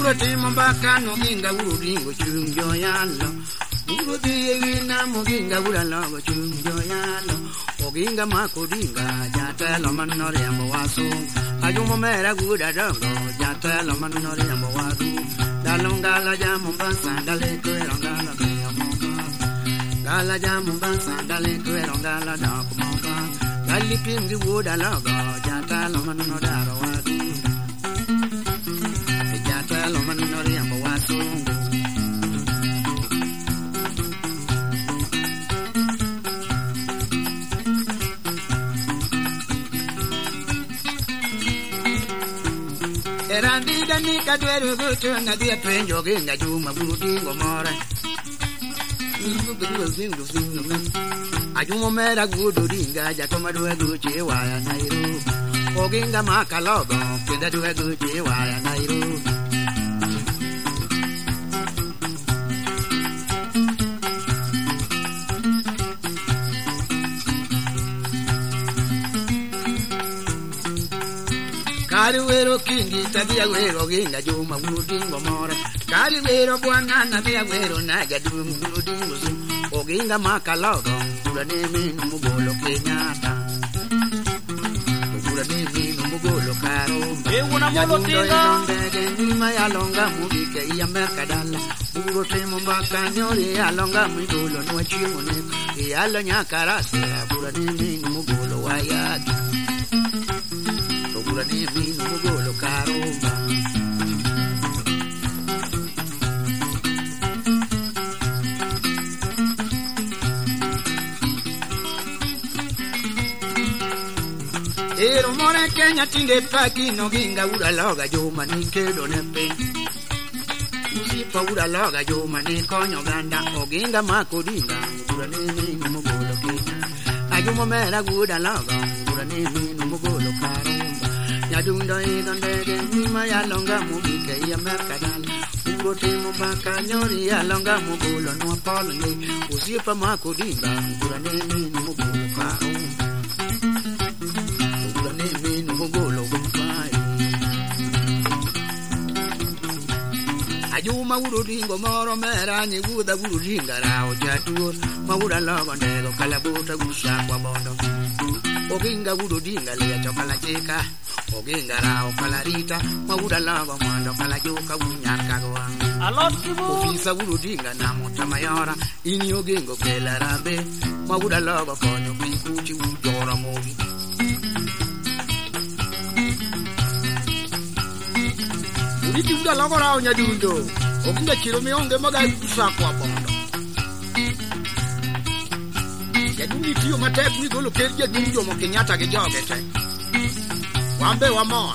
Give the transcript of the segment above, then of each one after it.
Uro timo baka no ginga uringo chunjo yalo. Uro diye na muginga uralo chunjo yalo. Oginga makodinga jatelo manore ambo wasu. Ayumo mera guda dongo jatelo manore ambo wasu. Dalongala jamu bansa dale kuerongala kayamomba. Gala jamu bansa dale kuerongala dakumomba. Gali pingi wuda logo jatelo manore aro wasu. Jatelo manore ambo wasu. Erandida ni kadweru gutu na dia penjo ginga juma budingo more. Ajumo mera gudu dinga jatoma duwe guchi waya nairo. Oginga makalogo kenda duwe guchi waya nairo. Kariwero kingi tabia wero ginga juma budingo more. Kariwero bwana na bia wero na jadu budingo su. Oginga makalogo kurane minu mugolo Kenyatta. Kurane minu mugolo Karumba. Una molo tinga. Nima ya longa mubike ya merkadala. Uro temo baka nyori ya longa mugolo nwachimone. Ya lo nyakarase kurane minu mugolo wayaki. Kurane minu mugolo Karumba. Ero more Kenya tinde paki no ginga ura loga juma ni kedo nepe. Usipa ura loga juma ni konyo ganda oginga makodinga ura nini mugolo Kenya. Ajumo mera guda loga ura nini mugolo Karumba. Nyadundo idondege nima ya longa mubike ya merkadala. Uro temo baka nyori ya longa mugolo no polo ni. Usipa makodinga ura nini mugolo Karumba. Mugolo gumpai Ajuma urudingo moro mera ni guda urudinga rao jatuo maura logo ndego kalabuta gusakwa bondo Oginga urudinga le chokala chika Oginga rao kalarita maura logo mondo kalajuka unyaka goa Ofisa urudinga na mutamayora ini ogingo kela rabe maura logo konyo pikuchi ujora movi Iti uda lagora onya dundo. Okinga chiro mionge maga kusakwa bondo. Yaduni tiyo matep ni golo kerja dunjo mo Kenyatta ge jogete. Wambe wamo.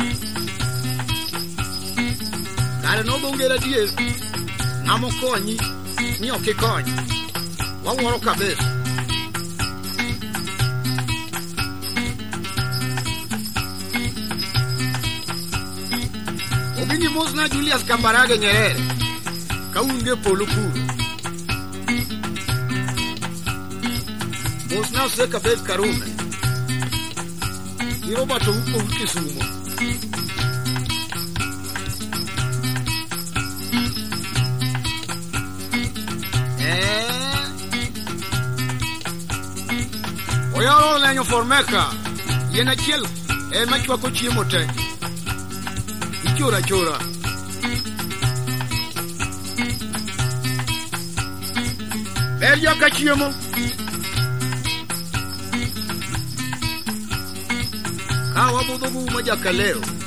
Kare no bongera die. Amo konyi ni okikonyi. Waworo kabisa. Obini Mosna Julius Kambarage Nyerere Kaunge Polukuru Mosna Seka Bet Karume Irobata huko Kisumu Oyaro lenyo formeka Yena chiel machwa ko chiemo te Chora chora Bello cachiemo Kawa budugu majakaleo